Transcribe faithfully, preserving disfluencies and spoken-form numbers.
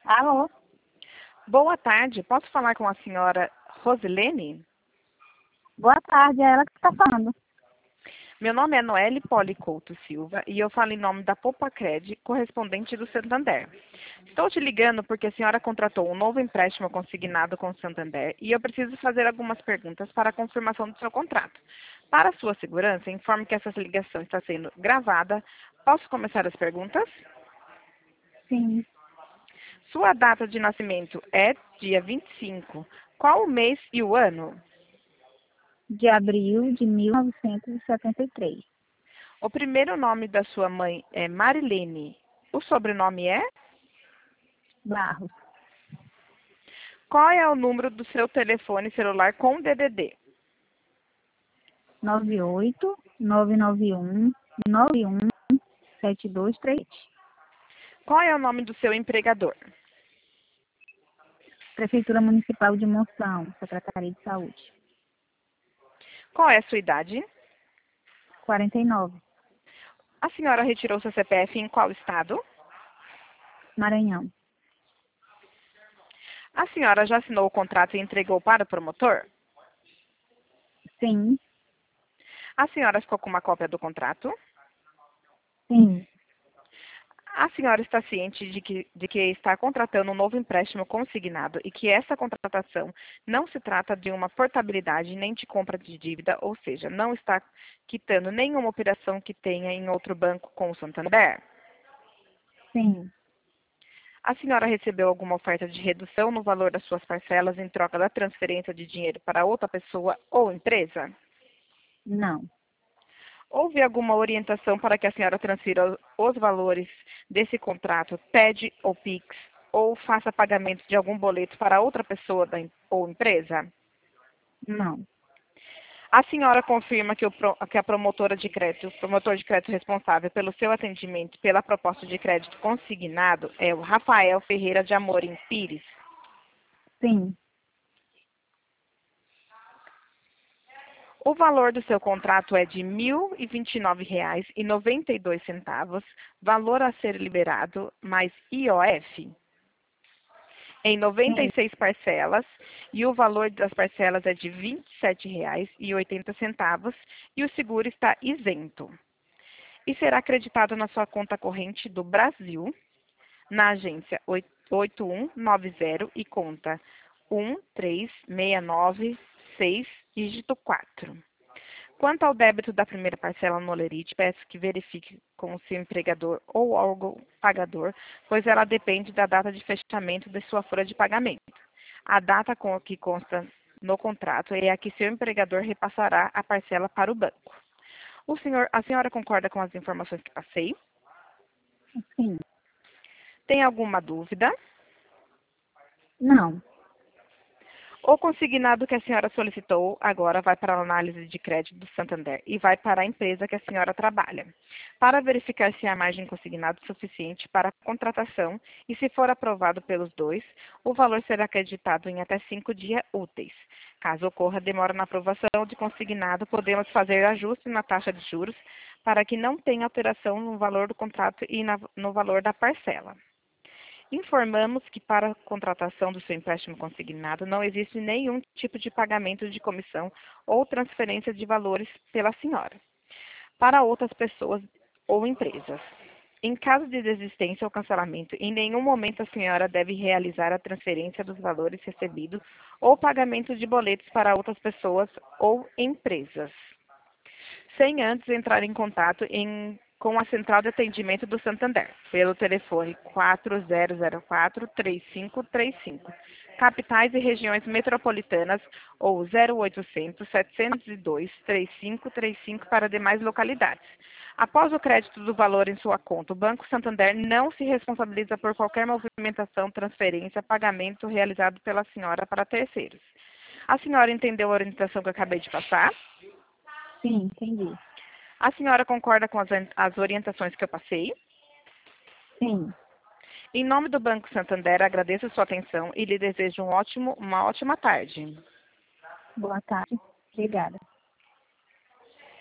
Alô? Boa tarde, posso falar com a senhora Rosilene? Boa tarde, é ela que está falando. Meu nome é Noelle Policouto Silva e eu falo em nome da Popacred, correspondente do Santander. Estou te ligando porque a senhora contratou um novo empréstimo consignado com o Santander e eu preciso fazer algumas perguntas para a confirmação do seu contrato. Para sua segurança, informe que essa ligação está sendo gravada. Posso começar as perguntas? Sim, Sua data de nascimento é dia vinte e cinco. Qual o mês e o ano? de abril de mil novecentos e setenta e três. O primeiro nome da sua mãe é Marilene. O sobrenome é? Barros, Qual é o número do seu telefone celular com D D D? nove oito nove nove um nove um sete dois três. Qual é o nome do seu empregador? Prefeitura Municipal de Monção, Secretaria de Saúde. Qual é a sua idade? quarenta e nove, A senhora retirou seu C P F em qual estado? Maranhão. A senhora já assinou o contrato e entregou para o promotor? Sim, A senhora ficou com uma cópia do contrato? sim, A senhora está ciente de que, de que está contratando um novo empréstimo consignado e que essa contratação não se trata de uma portabilidade nem de compra de dívida, ou seja, não está quitando nenhuma operação que tenha em outro banco com o Santander? sim. A senhora recebeu alguma oferta de redução no valor das suas parcelas em troca da transferência de dinheiro para outra pessoa ou empresa? Não, Houve alguma orientação para que a senhora transfira os valores desse contrato, T E D ou Pix, ou faça pagamento de algum boleto para outra pessoa da, em- ou empresa? não. A senhora confirma que, o pro- que a promotora de crédito, o promotor de crédito responsável pelo seu atendimento e pela proposta de crédito consignado é o Rafael Ferreira de Amorim Pires? Sim, O valor do seu contrato é de mil e vinte e nove reais e noventa e dois centavos, valor a ser liberado mais I O F, em noventa sim. e seis parcelas, e o valor das parcelas é de vinte e sete reais e oitenta centavos, e o seguro está isento. E será acreditado na sua conta corrente do Brasil, na agência oito um nove zero e conta um três seis nove seis, dígito quatro. Quanto ao débito da primeira parcela no Olerite, peço que verifique com o seu empregador ou órgão pagador, pois ela depende da data de fechamento de sua folha de pagamento. A data com que consta no contrato é a que seu empregador repassará a parcela para o banco. O senhor, a senhora concorda com as informações que passei? Sim. Tem alguma dúvida? Não. O consignado que a senhora solicitou agora vai para a análise de crédito do Santander e vai para a empresa que a senhora trabalha, para verificar se há margem consignada suficiente para a contratação e, se for aprovado pelos dois, o valor será acreditado em até cinco dias úteis. Caso ocorra demora na aprovação de consignado, podemos fazer ajuste na taxa de juros para que não tenha alteração no valor do contrato e na, no valor da parcela. Informamos que para a contratação do seu empréstimo consignado não existe nenhum tipo de pagamento de comissão ou transferência de valores pela senhora para outras pessoas ou empresas. Em caso de desistência ou cancelamento, em nenhum momento a senhora deve realizar a transferência dos valores recebidos ou pagamento de boletos para outras pessoas ou empresas, sem antes entrar em contato em- com a central de atendimento do Santander, pelo telefone quatro zero zero quatro, três cinco três cinco, capitais e regiões metropolitanas, ou zero oitocentos, setecentos e dois, três cinco três cinco para demais localidades. Após o crédito do valor em sua conta, o Banco Santander não se responsabiliza por qualquer movimentação, transferência, pagamento realizado pela senhora para terceiros. A senhora entendeu a orientação que eu acabei de passar? Sim, entendi. A senhora concorda com as, as orientações que eu passei? Sim. Em nome do Banco Santander, agradeço a sua atenção e lhe desejo um ótimo, uma ótima tarde. Boa tarde. Obrigada.